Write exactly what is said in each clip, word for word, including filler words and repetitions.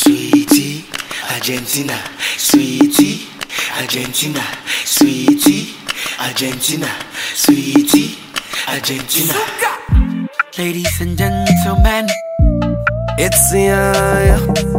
Sweetie, Argentina, sweetie, Argentina, sweetie, Argentina, sweetie, Argentina. Ladies and gentlemen, it's yeah,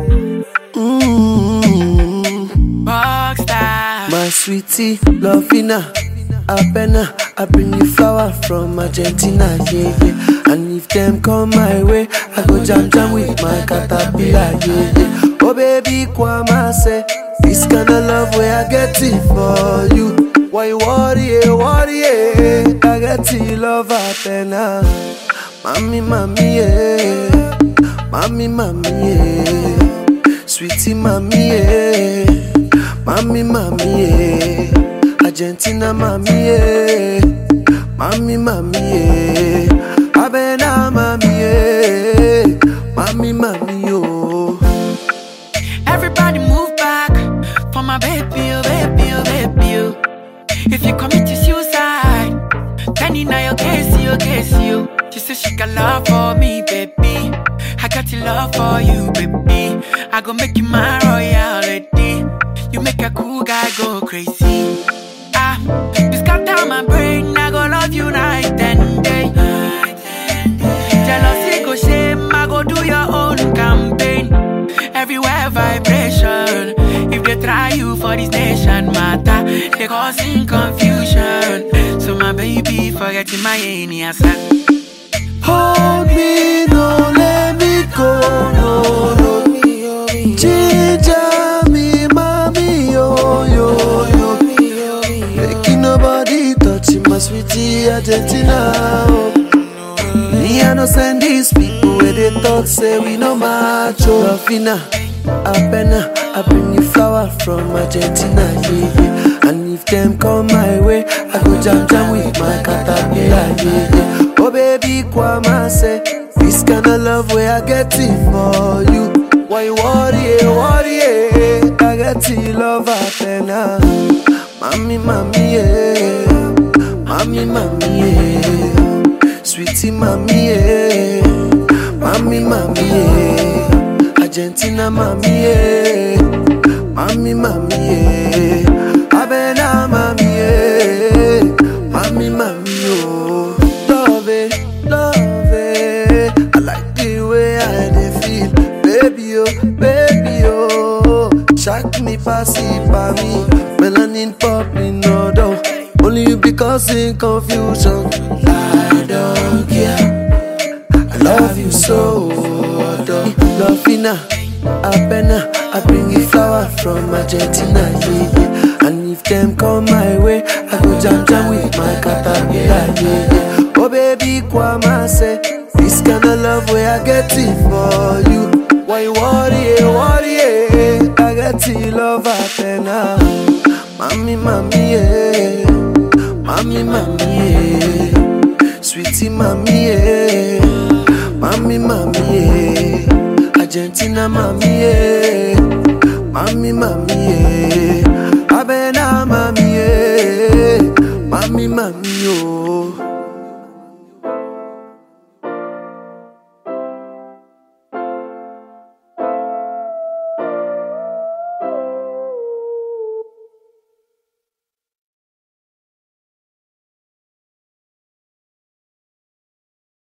mm-hmm. Rockstar. My sweetie, Lovina, Apena, I bring you flower from Argentina, yeah, yeah. And if them come my way, I go jam jam with my caterpillar, yeah, yeah. Oh baby, Kwama say, this kind of love where I get it for you. Why you worry, worry, I get it, love Apena. Mami, mami, yeah. Mami, mami, yeah. Sweetie, mami, yeah. Mami, mami, yeah. Argentina, mami, yeah. Mami, mami, yeah. Abena, mami, yeah. Mami, mami, yo. Everybody move back for my baby, oh baby, oh baby, oh. If you commit to suicide, then you know your case, your case, you. She said she got love for me, baby. I got your love for you, baby. I gon' make you my royalty. You make a cool guy go crazy. Ah, you scatter my brain. I go love you night and day. Jealousy go shame. I go do your own campaign. Everywhere vibration. If they try you for this nation matter, they causing confusion. So my baby, forgetting my alias. Hold me, no let me go, no, no. Ginger me, mommy, yo, yo, yo. Making nobody touch my sweetie Argentina. Oh. Me, I no send these people where they talk, say we no macho. Lovina, Apena, I bring you flower from Argentina, yeah, yeah. And if them come my way, I go jam jam with my caterpillar, yeah, yeah. Oh baby, Kwama say, this kind of love where I get it for you. Why you worry, worry, I get it, love Apena. Mami, mami, yeah. Mami, mami, yeah. Sweetie, mami, yeah. Mami, mami, yeah. Argentina, mami, yeah. Mami, mami, yeah. Abena, mami, yeah. Mami, mami, oh. Love it, love it. I like the way I dey feel. Baby, oh, baby, oh. Shock me, pass it by me. Melanin popping, no doubt. Only you be causing confusion. I don't care. I love you so. Lovina, Apena, I bring you flower from Argentina, yeah, yeah. And if them come my way, I go jam jam with my caterpillar, yeah, yeah. Oh baby, Kwama say, this kind of love where I get it for you. Why you worry, worry, I get it, love Apena. Mami, mami, yeah. Mami, mami, yeah. Sweetie, mami, yeah. Mami, mami, yeah. Argentina, mami, yeah. Mami, mami, yeah. Abena, mami, yeah. Mami, mami, oh.